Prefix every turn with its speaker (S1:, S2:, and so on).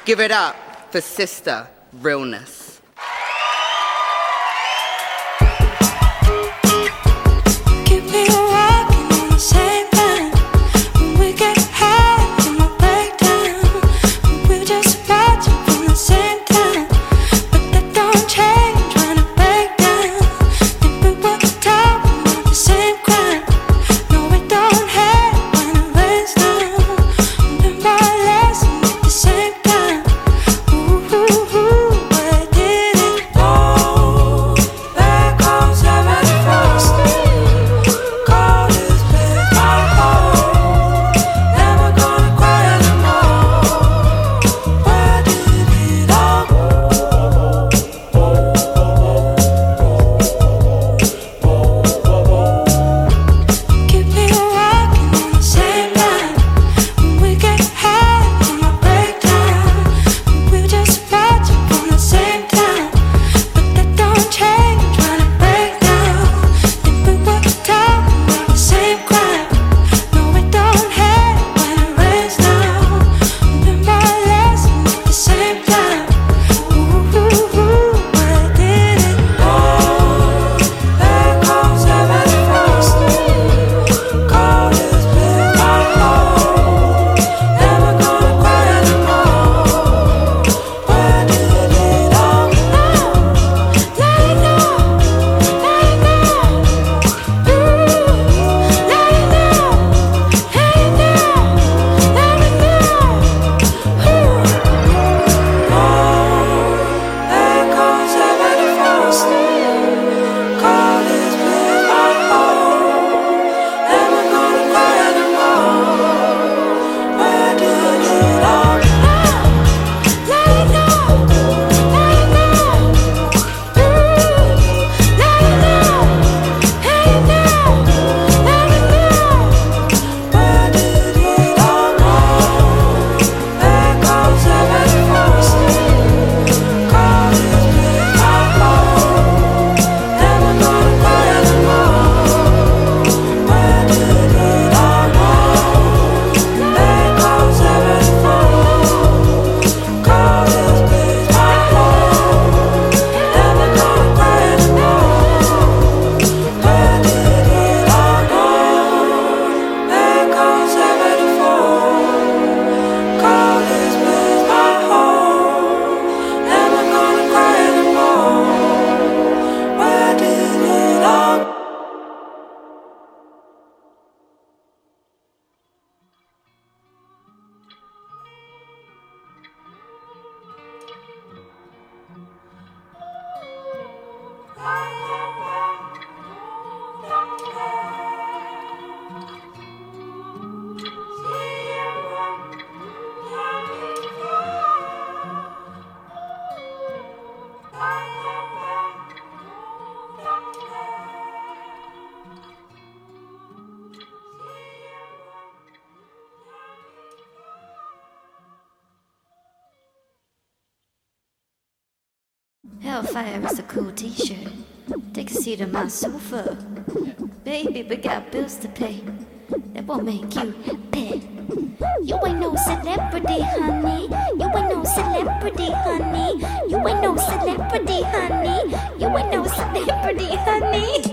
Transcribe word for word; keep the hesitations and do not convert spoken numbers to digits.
S1: Give it up for Sister Realness.
S2: Hellfire is a cool t-shirt. Take a seat on my sofa. Baby, we got bills to pay. That won't make you happy. You ain't no celebrity, honey. You ain't no celebrity, honey. You ain't no celebrity, honey. You ain't no celebrity, honey.